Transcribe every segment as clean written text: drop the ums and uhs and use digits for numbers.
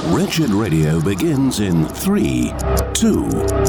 Wretched Radio begins in 3, 2,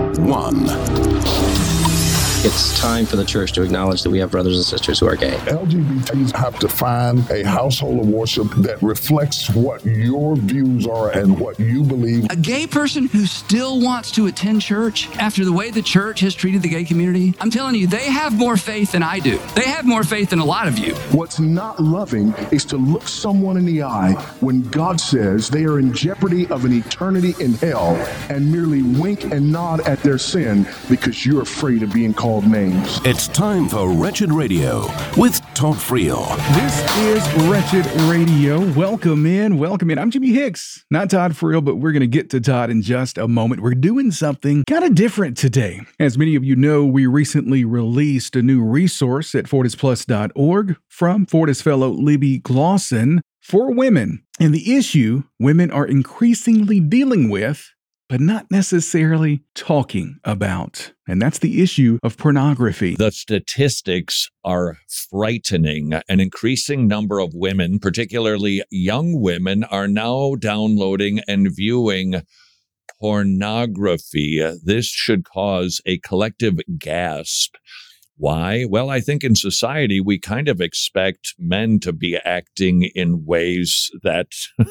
1. It's time for the church to acknowledge that we have brothers and sisters who are gay. LGBTs have to find a household of worship that reflects what your views are and what you believe. A gay person who still wants to attend church after the way the church has treated the gay community, I'm telling you, they have more faith than I do. They have more faith than a lot of you. What's not loving is to look someone in the eye when God says they are in jeopardy of an eternity in hell and merely wink and nod at their sin because you're afraid of being called names. It's time for Wretched Radio with Todd Friel. This is Wretched Radio. Welcome in. I'm Jimmy Hicks, not Todd Friel, but we're going to get to Todd in just a moment. We're doing something kind of different today. As many of you know, we recently released a new resource at FortisPlus.org from Fortis fellow Libby Glosson for women, and the issue women are increasingly dealing with but not necessarily talking about. And that's the issue of pornography. The statistics are frightening. An increasing number of women, particularly young women, are now downloading and viewing pornography. This should cause a collective gasp. Why? Well, I think in society, we kind of expect men to be acting in ways that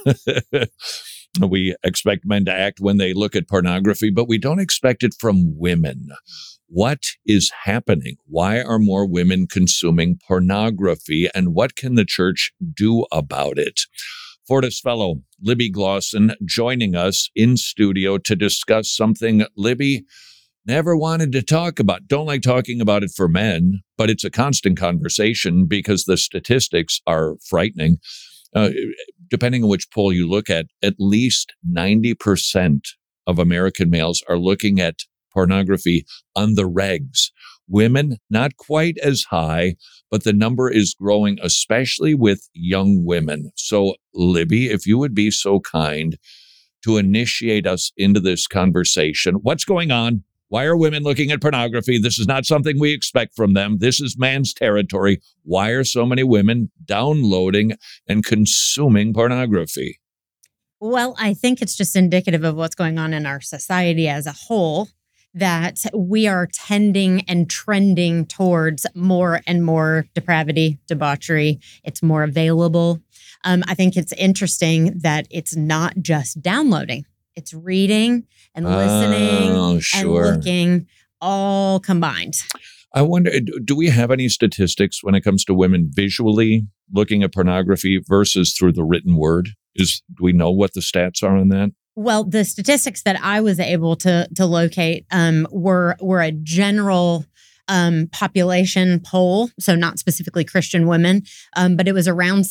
we expect men to act when they look at pornography, but we don't expect it from women. What is happening? Why are more women consuming pornography, and what can the church do about it? Fortis fellow Libby Glosson joining us in studio to discuss something Libby never wanted to talk about. Don't like talking about it for men, but it's a constant conversation because the statistics are frightening. Depending on which poll you look at least 90% of American males are looking at pornography on the regs. Women, not quite as high, but the number is growing, especially with young women. So, Libby, if you would be so kind to initiate us into this conversation. What's going on? Why are women looking at pornography? This is not something we expect from them. This is man's territory. Why are so many women downloading and consuming pornography? Well, I think it's just indicative of what's going on in our society as a whole, that we are tending and trending towards more and more depravity, debauchery. It's more available. I think it's interesting that it's not just downloading. It's reading and listening and looking, all combined. I wonder, do we have any statistics when it comes to women visually looking at pornography versus through the written word? Do we know what the stats are on that? Well, the statistics that I was able to locate were a general population poll, so not specifically Christian women, but it was around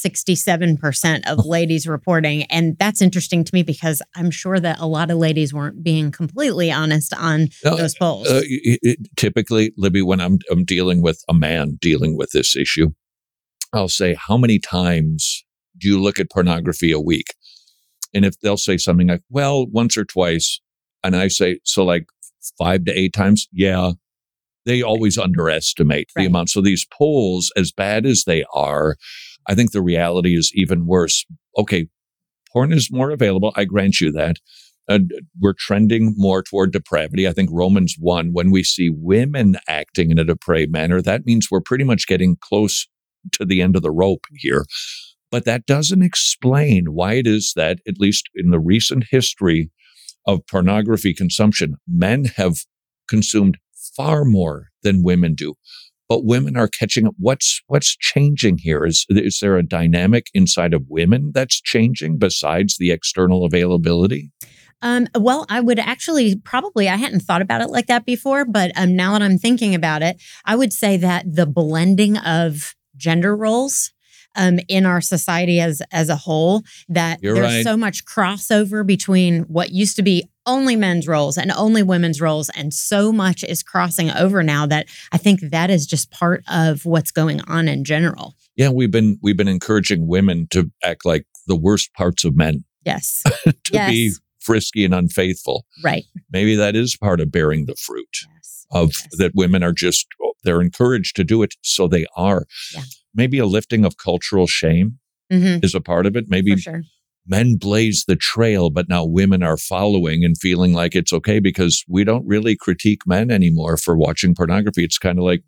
67% of ladies reporting. And that's interesting to me because I'm sure that a lot of ladies weren't being completely honest on those polls. Typically, Libby, when I'm dealing with a man dealing with this issue, I'll say, how many times do you look at pornography a week? And if they'll say something like, well, once or twice, and I say, so like 5 to 8 times? Yeah. They always underestimate the amount. So these polls, as bad as they are, I think the reality is even worse. Okay, porn is more available. I grant you that. We're trending more toward depravity. I think Romans 1, when we see women acting in a depraved manner, that means we're pretty much getting close to the end of the rope here. But that doesn't explain why it is that, at least in the recent history of pornography consumption, men have consumed far more than women do, but women are catching up. What's changing here? Is there a dynamic inside of women that's changing besides the external availability? Well, I would actually I hadn't thought about it like that before, but now that I'm thinking about it, I would say that the blending of gender roles in our society as a whole, that there's so much crossover between what used to be only men's roles and only women's roles, and so much is crossing over now that I think that is just part of what's going on in general. Yeah, we've been encouraging women to act like the worst parts of men. Yes. to be frisky and unfaithful. Right. Maybe that is part of bearing the fruit that women are just, they're encouraged to do it, so they are. Yeah. Maybe a lifting of cultural shame is a part of it. Maybe for sure. men blaze the trail, but now women are following and feeling like it's okay because we don't really critique men anymore for watching pornography. It's kind of like,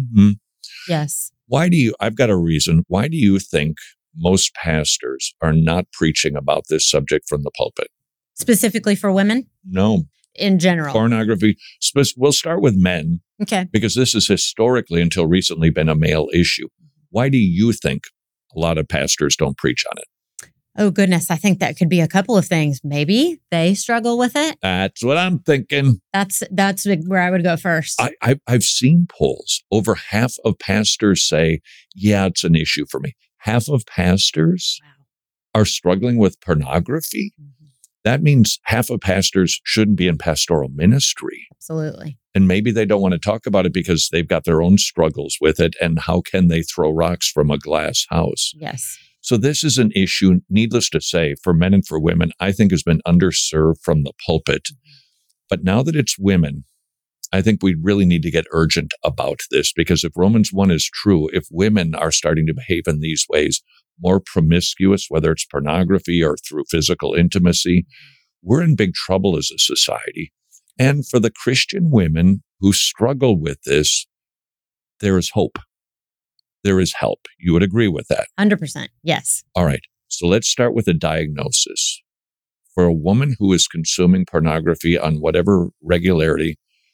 Yes. I've got a reason. Why do you think most pastors are not preaching about this subject from the pulpit? Specifically for women? No. In general. Pornography. We'll start with men. Okay. Because this has historically, until recently, been a male issue. Why do you think a lot of pastors don't preach on it? Oh, goodness. I think that could be a couple of things. Maybe they struggle with it. That's what I'm thinking. That's where I would go first. I've seen polls. Over half of pastors say, yeah, it's an issue for me. Half of pastors are struggling with pornography. That means half of pastors shouldn't be in pastoral ministry. Absolutely. And maybe they don't want to talk about it because they've got their own struggles with it. And how can they throw rocks from a glass house? Yes. So this is an issue, needless to say, for men and for women, I think has been underserved from the pulpit. But now that it's women, I think we really need to get urgent about this, because if Romans 1 is true, if women are starting to behave in these ways, more promiscuous, whether it's pornography or through physical intimacy, we're in big trouble as a society. And for the Christian women who struggle with this, there is hope. There is help. You would agree with that? 100%. Yes. All right. So let's start with a diagnosis. For a woman who is consuming pornography on whatever regularity,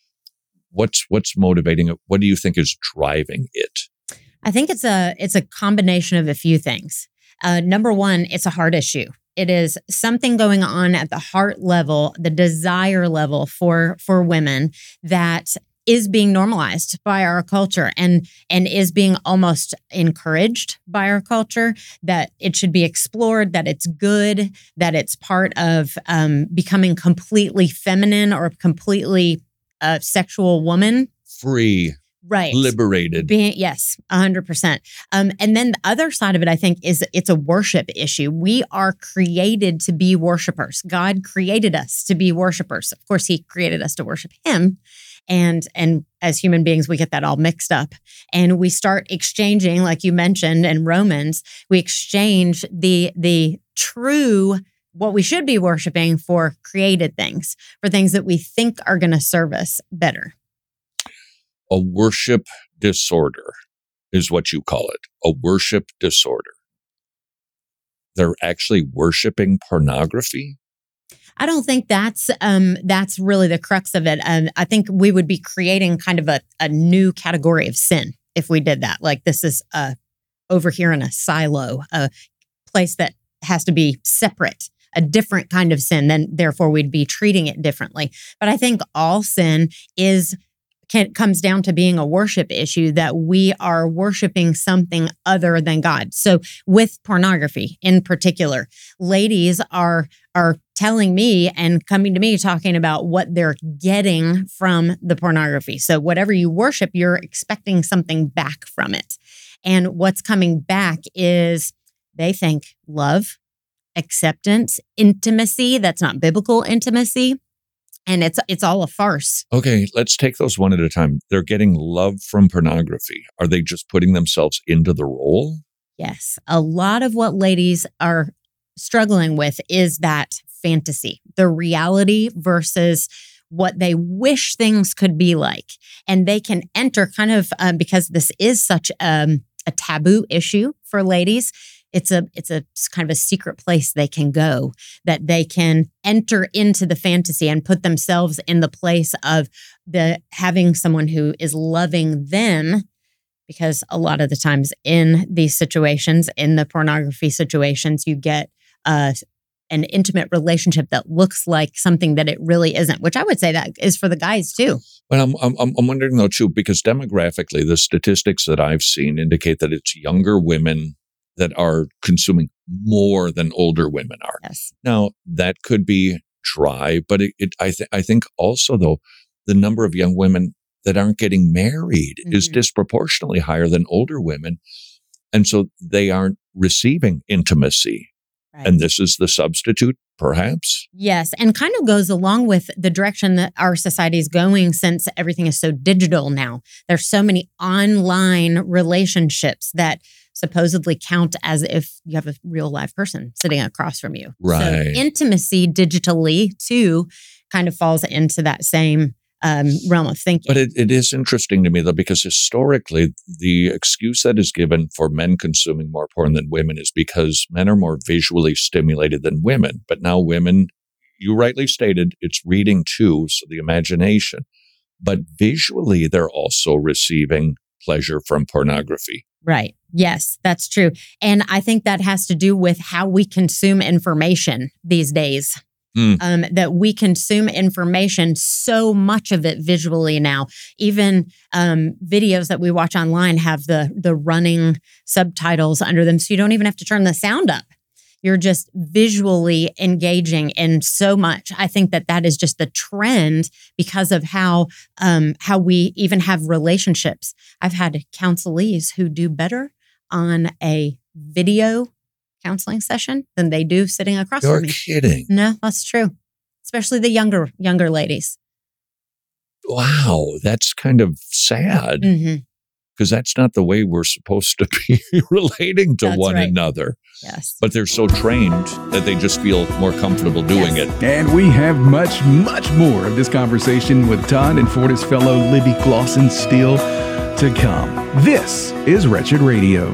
what's motivating it? What do you think is driving it? I think it's a combination of a few things. Number one, it's a heart issue. It is something going on at the heart level, the desire level for women that is being normalized by our culture and is being almost encouraged by our culture, that it should be explored, that it's good, that it's part of becoming completely feminine or completely sexual woman. Free. Right. Liberated. Yes, 100%. And then the other side of it, I think, is it's a worship issue. We are created to be worshipers. God created us to be worshipers. Of course, He created us to worship Him. And as human beings, we get that all mixed up. And we start exchanging, like you mentioned in Romans, we exchange the true, what we should be worshiping, for created things, for things that we think are going to serve us better. A worship disorder is what you call it. A worship disorder. They're actually worshiping pornography? I don't think that's really the crux of it. I think we would be creating kind of a new category of sin if we did that. Like, this is over here in a silo, a place that has to be separate, a different kind of sin. Then therefore we'd be treating it differently. But I think all sin comes down to being a worship issue, that we are worshiping something other than God. So with pornography in particular, ladies are telling me and coming to me talking about what they're getting from the pornography. So whatever you worship, you're expecting something back from it. And what's coming back is, they think, love, acceptance, intimacy. That's not biblical intimacy. And it's all a farce. Okay, let's take those one at a time. They're getting love from pornography. Are they just putting themselves into the role? Yes. A lot of what ladies are struggling with is that fantasy, the reality versus what they wish things could be like. And they can enter kind of, because this is such a taboo issue for ladies, it's a kind of a secret place they can go, that they can enter into the fantasy and put themselves in the place of having someone who is loving them. Because a lot of the times in these situations, in the pornography situations, you get an intimate relationship that looks like something that it really isn't, which I would say that is for the guys too. But I'm wondering though too, because demographically, the statistics that I've seen indicate that it's younger women that are consuming more than older women are. Yes. Now, that could be dry, but I think also, though, the number of young women that aren't getting married is disproportionately higher than older women. And so they aren't receiving intimacy. Right. And this is the substitute, perhaps? Yes, and kind of goes along with the direction that our society is going, since everything is so digital now. There's so many online relationships that supposedly count as if you have a real live person sitting across from you. Right. So intimacy digitally too kind of falls into that same realm of thinking. But it is interesting to me, though, because historically, the excuse that is given for men consuming more porn than women is because men are more visually stimulated than women. But now women, you rightly stated, it's reading too, so the imagination. But visually, they're also receiving pleasure from pornography. Right. Yes, that's true. And I think that has to do with how we consume information these days. That we consume information, so much of it visually now. Even videos that we watch online have the running subtitles under them, so you don't even have to turn the sound up. You're just visually engaging in so much. I think that is just the trend because of how we even have relationships. I've had counselees who do better on a video counseling session than they do sitting across from me. You're kidding. No, that's true. Especially the younger ladies. Wow, that's kind of sad. Because that's not the way we're supposed to be relating to one another. Yes. But they're so trained that they just feel more comfortable doing it. And we have much, much more of this conversation with Todd and Fortis fellow Libby Glosson still to come. This is Wretched Radio.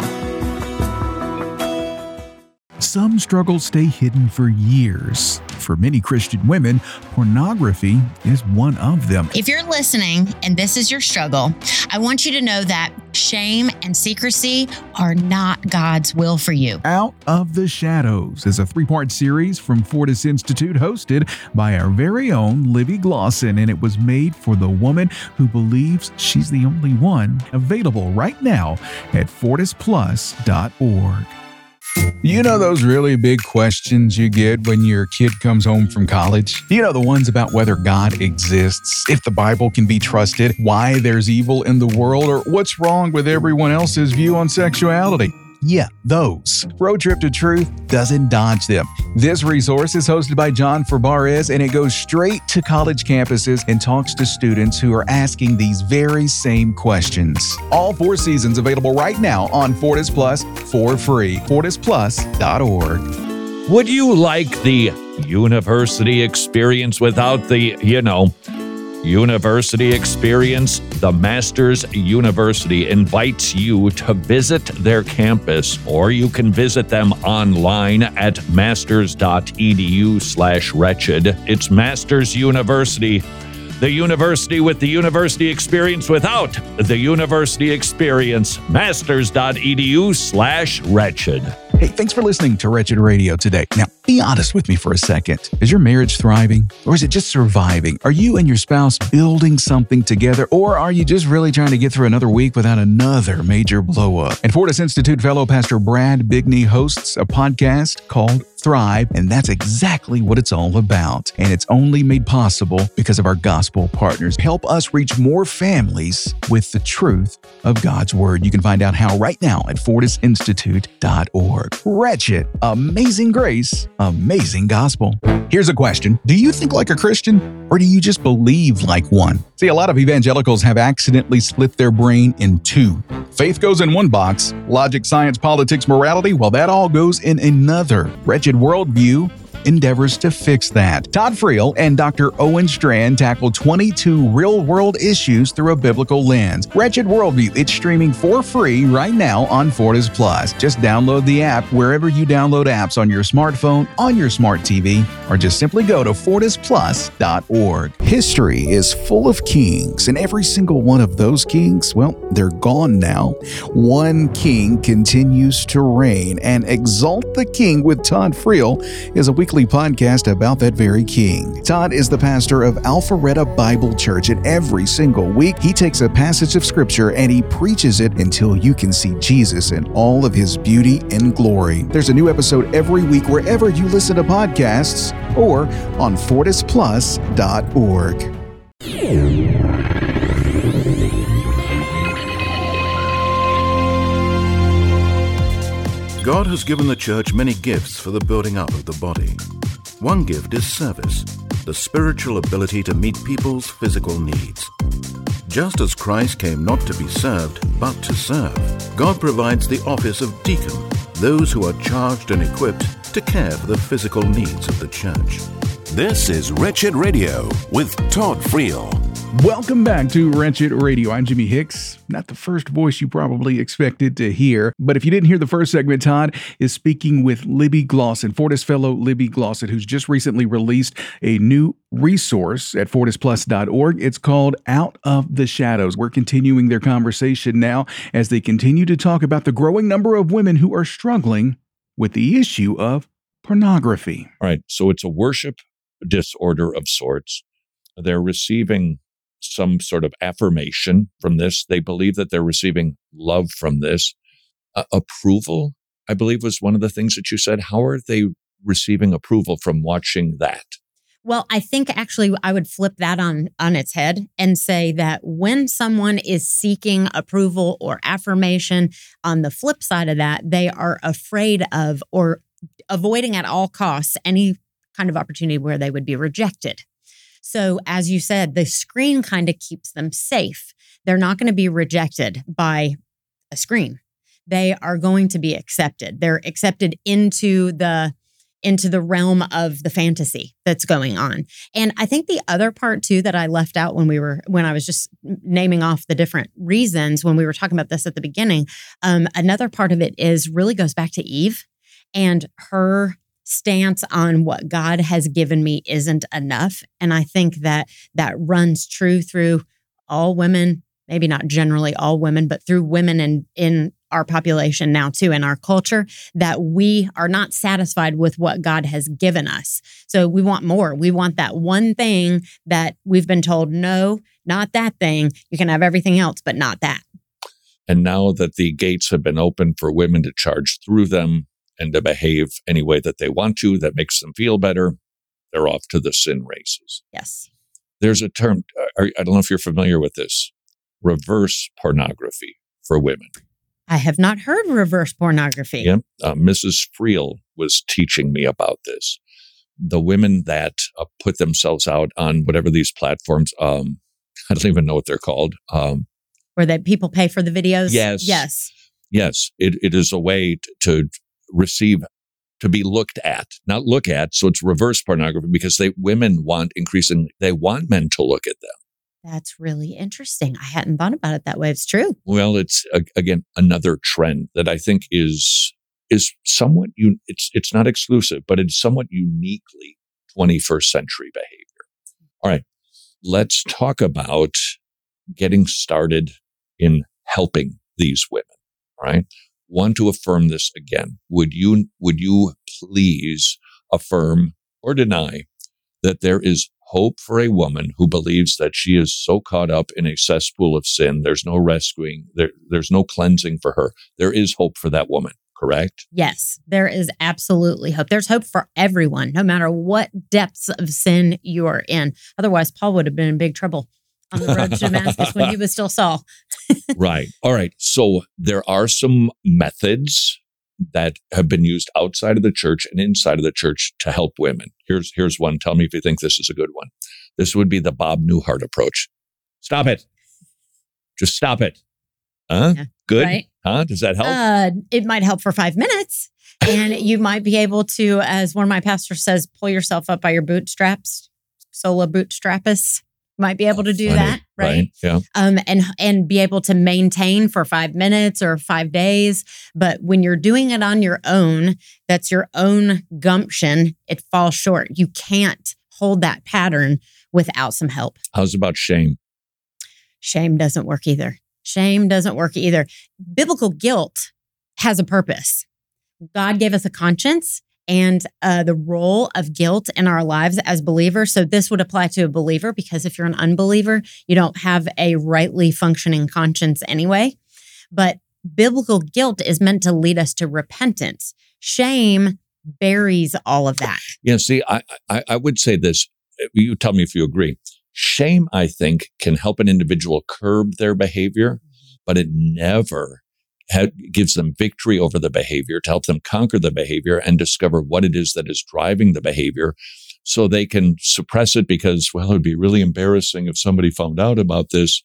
Some struggles stay hidden for years. For many Christian women, pornography is one of them. If you're listening and this is your struggle, I want you to know that shame and secrecy are not God's will for you. Out of the Shadows is a 3-part series from Fortis Institute hosted by our very own Libby Glosson, and it was made for the woman who believes she's the only one. Available right now at fortisplus.org. You know those really big questions you get when your kid comes home from college? You know the ones about whether God exists, if the Bible can be trusted, why there's evil in the world, or what's wrong with everyone else's view on sexuality? Yeah, those. Road Trip to Truth doesn't dodge them. This resource is hosted by John Fabarez, and it goes straight to college campuses and talks to students who are asking these very same questions. All 4 seasons available right now on Fortis Plus for free. FortisPlus.org. Would you like the university experience without the, university experience? The Masters University invites you to visit their campus, or you can visit them online at masters.edu/wretched. It's Masters University, the university with the university experience without the university experience. Masters.edu/wretched. Hey, thanks for listening to Wretched Radio today. Now, be honest with me for a second. Is your marriage thriving, or is it just surviving? Are you and your spouse building something together, or are you just really trying to get through another week without another major blow-up? And Fortis Institute fellow Pastor Brad Bigney hosts a podcast called Thrive, and that's exactly what it's all about. And it's only made possible because of our gospel partners. Help us reach more families with the truth of God's Word. You can find out how right now at fortisinstitute.org. Wretched, amazing grace, amazing gospel. Here's a question. Do you think like a Christian, or do you just believe like one? See, a lot of evangelicals have accidentally split their brain in 2. Faith goes in one box. Logic, science, politics, morality, well, that all goes in another. Wretched Worldview endeavors to fix that. Todd Friel and Dr. Owen Strand tackle 22 real-world issues through a biblical lens. Wretched Worldview, it's streaming for free right now on Fortis Plus. Just download the app wherever you download apps on your smartphone, on your smart TV, or just simply go to fortisplus.org. History is full of kings, and every single one of those kings, well, they're gone now. One king continues to reign, and Exalt the King with Todd Friel is a weekly podcast about that very king. Todd is the pastor of Alpharetta Bible Church, and every single week he takes a passage of scripture and he preaches it until you can see Jesus in all of his beauty and glory. There's a new episode every week wherever you listen to podcasts or on fortisplus.org. God has given the church many gifts for the building up of the body. One gift is service, the spiritual ability to meet people's physical needs. Just as Christ came not to be served, but to serve, God provides the office of deacon, those who are charged and equipped to care for the physical needs of the church. This is Wretched Radio with Todd Friel. Welcome back to Wretched Radio. I'm Jimmy Hicks. Not the first voice you probably expected to hear, but if you didn't hear the first segment, Todd is speaking with Libby Glosson, Fortis fellow Libby Glosson, who's just recently released a new resource at fortisplus.org. It's called Out of the Shadows. We're continuing their conversation now as they continue to talk about the growing number of women who are struggling with the issue of pornography. All right. So it's a worship disorder of sorts. They're receiving some sort of affirmation from this. They believe that they're receiving love from this. Approval, I believe, was one of the things that you said. How are they receiving approval from watching that? Well, I think actually I would flip that on its head and say that when someone is seeking approval or affirmation, on the flip side of that, they are afraid of or avoiding at all costs any kind of opportunity where they would be rejected. So as you said, the screen kind of keeps them safe. They're not going to be rejected by a screen. They are going to be accepted. They're accepted into the realm of the fantasy that's going on. And I think the other part too that I left out when I was just naming off the different reasons when we were talking about this at the beginning, another part of it really goes back to Eve and her stance on what God has given me isn't enough. And I think that runs true through all women, maybe not generally all women, but through women in our population now too, in our culture, that we are not satisfied with what God has given us. So we want more. We want that one thing that we've been told, no, not that thing. You can have everything else, but not that. And now that the gates have been opened for women to charge through them, and to behave any way that they want to, that makes them feel better, they're off to the sin races. Yes. There's a term, I don't know if you're familiar with this, reverse pornography for women. I have not heard reverse pornography. Yeah, Mrs. Friel was teaching me about this. The women that put themselves out on whatever these platforms, I don't even know what they're called. Where that people pay for the videos? Yes. Yes. Yes, it is a way to receive, to be looked at, not look at. So it's reverse pornography because women want men to look at them. That's really interesting. I hadn't thought about it that way. It's true. Well, it's again another trend that I think is somewhat it's not exclusive, but it's somewhat uniquely 21st century behavior. All right, let's talk about getting started in helping these women. All right. Want to affirm this again. Would you please affirm or deny that there is hope for a woman who believes that she is so caught up in a cesspool of sin, there's no rescuing, there's no cleansing for her. There is hope for that woman, correct? Yes, there is absolutely hope. There's hope for everyone, no matter what depths of sin you are in. Otherwise, Paul would have been in big trouble on the road to Damascus when he was still Saul. Right. All right. So there are some methods that have been used outside of the church and inside of the church to help women. Here's one. Tell me if you think this is a good one. This would be the Bob Newhart approach. Stop it. Just stop it. Huh? Yeah, good? Right? Huh? Does that help? It might help for 5 minutes. And you might be able to, as one of my pastors says, pull yourself up by your bootstraps. Sola bootstrappus. Might be able to do that, right? Yeah. And be able to maintain for 5 minutes or 5 days. But when you're doing it on your own, that's your own gumption, it falls short. You can't hold that pattern without some help. How's about shame? Shame doesn't work either. Shame doesn't work either. Biblical guilt has a purpose. God gave us a conscience and the role of guilt in our lives as believers. So this would apply to a believer because if you're an unbeliever, you don't have a rightly functioning conscience anyway. But biblical guilt is meant to lead us to repentance. Shame buries all of that. Yeah, see, I would say this. You tell me if you agree. Shame, I think, can help an individual curb their behavior, but it never gives them victory over the behavior, to help them conquer the behavior and discover what it is that is driving the behavior so they can suppress it because, well, it would be really embarrassing if somebody found out about this.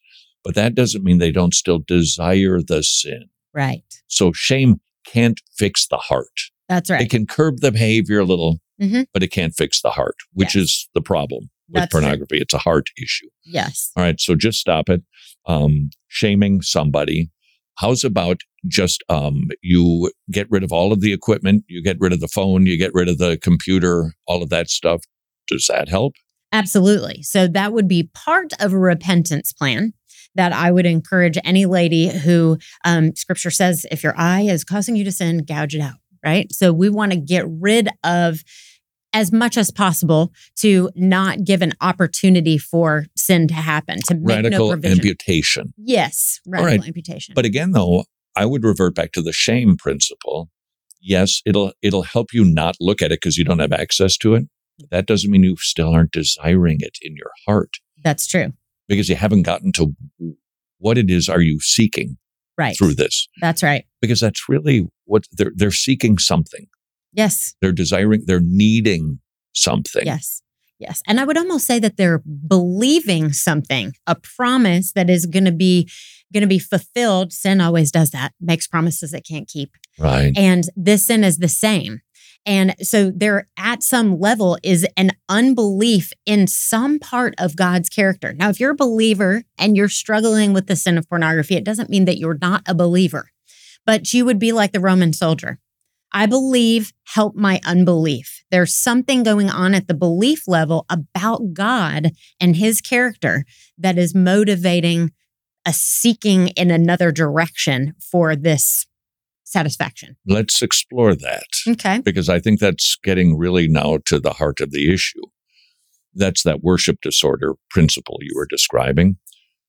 but that doesn't mean they don't still desire the sin. Right. So shame can't fix the heart. That's right. It can curb the behavior a little, Mm-hmm. but it can't fix the heart, which Yes. is the problem with That's true. pornography. It's a heart issue. Yes. All right, so just stop it. Shaming somebody. How's about just you get rid of all of the equipment, you get rid of the phone, you get rid of the computer, all of that stuff. Does that help? Absolutely. So that would be part of a repentance plan that I would encourage any lady who scripture says, if your eye is causing you to sin, gouge it out, right? So we want to get rid of as much as possible to not give an opportunity for sin to happen, to make Radical no provision. amputation. Yes, radical right. amputation. But again, though, I would revert back to the shame principle. Yes, it'll help you not look at it because you don't have access to it. That doesn't mean you still aren't desiring it in your heart. That's true. Because you haven't gotten to what it is are you seeking Right. through this. That's right. Because that's really what they're seeking something. Yes. They're desiring, they're needing something. Yes. Yes. And I would almost say that they're believing something, a promise that is going to be fulfilled. Sin always does that, makes promises it can't keep. Right. And this sin is the same. And so there at some level is an unbelief in some part of God's character. Now, if you're a believer and you're struggling with the sin of pornography, it doesn't mean that you're not a believer, but you would be like the Roman soldier. I believe, help my unbelief. There's something going on at the belief level about God and his character that is motivating a seeking in another direction for this satisfaction. Let's explore that. Okay. Because I think that's getting really now to the heart of the issue. That's that worship disorder principle you were describing.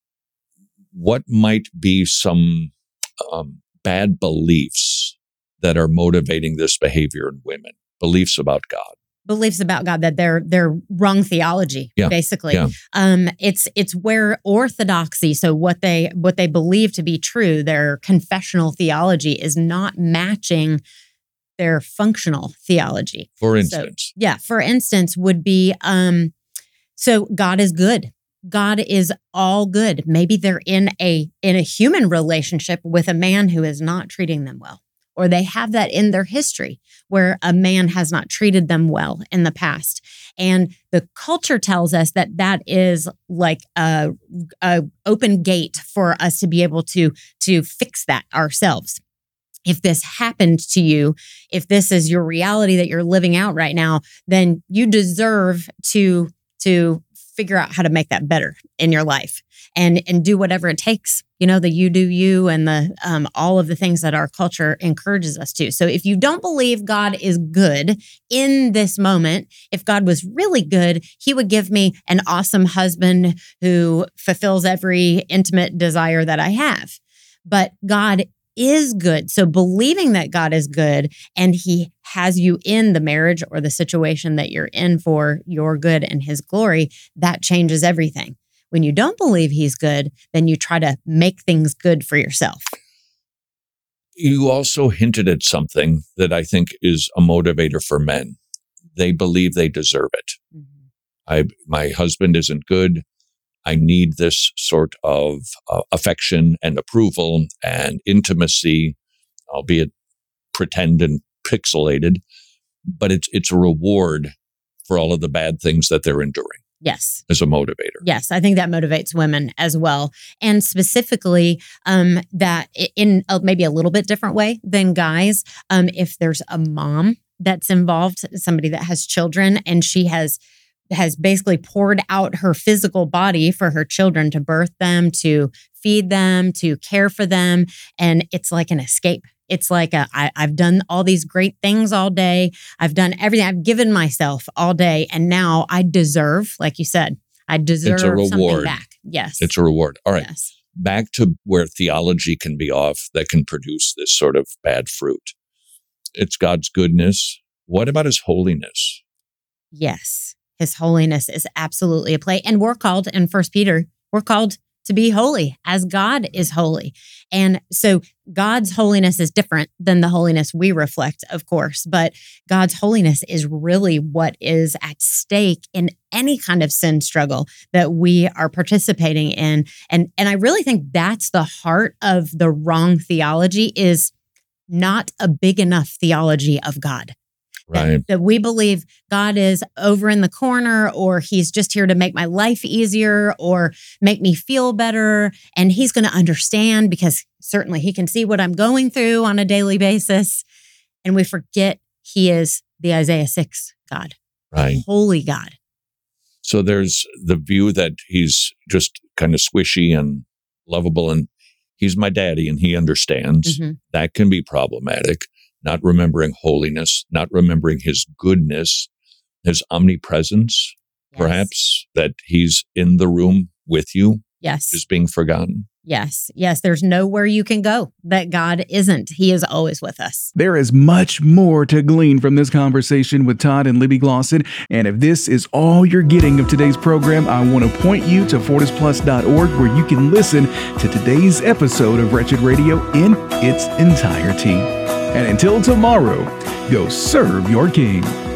What might be some bad beliefs that are motivating this behavior in women? Beliefs about God. Beliefs about God, that they're wrong theology, basically. Yeah. It's where orthodoxy, so what they believe to be true, their confessional theology is not matching their functional theology. For instance. For instance, would be so God is good. God is all good. Maybe they're in a human relationship with a man who is not treating them well, or they have that in their history where a man has not treated them well in the past. And the culture tells us that that is like a open gate for us to be able to fix that ourselves. If this happened to you, if this is your reality that you're living out right now, then you deserve to figure out how to make that better in your life and do whatever it takes, the you do you and the all of the things that our culture encourages us to. So if you don't believe God is good in this moment, if God was really good, he would give me an awesome husband who fulfills every intimate desire that I have. But God is good. So believing that God is good and he has you in the marriage or the situation that you're in for your good and his glory, that changes everything. When you don't believe he's good, then you try to make things good for yourself. You also hinted at something that I think is a motivator for men. They believe they deserve it. Mm-hmm. My husband isn't good. I need this sort of affection and approval and intimacy, albeit pretend and pixelated, but it's a reward for all of the bad things that they're enduring. Yes. As a motivator. Yes, I think that motivates women as well. And specifically that in maybe a little bit different way than guys, if there's a mom that's involved, somebody that has children and she has basically poured out her physical body for her children to birth them, to feed them, to care for them. And it's like an escape. It's like I've done all these great things all day. I've done everything. I've given myself all day. And now I deserve, like you said, I deserve something back. Yes. It's a reward. All right. Yes. Back to where theology can be off that can produce this sort of bad fruit. It's God's goodness. What about his holiness? Yes. His holiness is absolutely a play. And we're called in 1 Peter, we're called to be holy as God is holy. And so God's holiness is different than the holiness we reflect, of course, but God's holiness is really what is at stake in any kind of sin struggle that we are participating in. And I really think that's the heart of the wrong theology, is not a big enough theology of God. Right. That we believe God is over in the corner, or he's just here to make my life easier or make me feel better. And he's going to understand because certainly he can see what I'm going through on a daily basis. And we forget he is the Isaiah 6 God, right? Holy God. So there's the view that he's just kind of squishy and lovable and he's my daddy and he understands. Mm-hmm. That can be problematic. Not remembering holiness, not remembering his goodness, his omnipresence, perhaps that he's in the room with you. Yes. Is being forgotten. Yes. Yes. There's nowhere you can go that God isn't. He is always with us. There is much more to glean from this conversation with Todd and Libby Glosson. And if this is all you're getting of today's program, I want to point you to FortisPlus.org, where you can listen to today's episode of Wretched Radio in its entirety. And until tomorrow, go serve your King.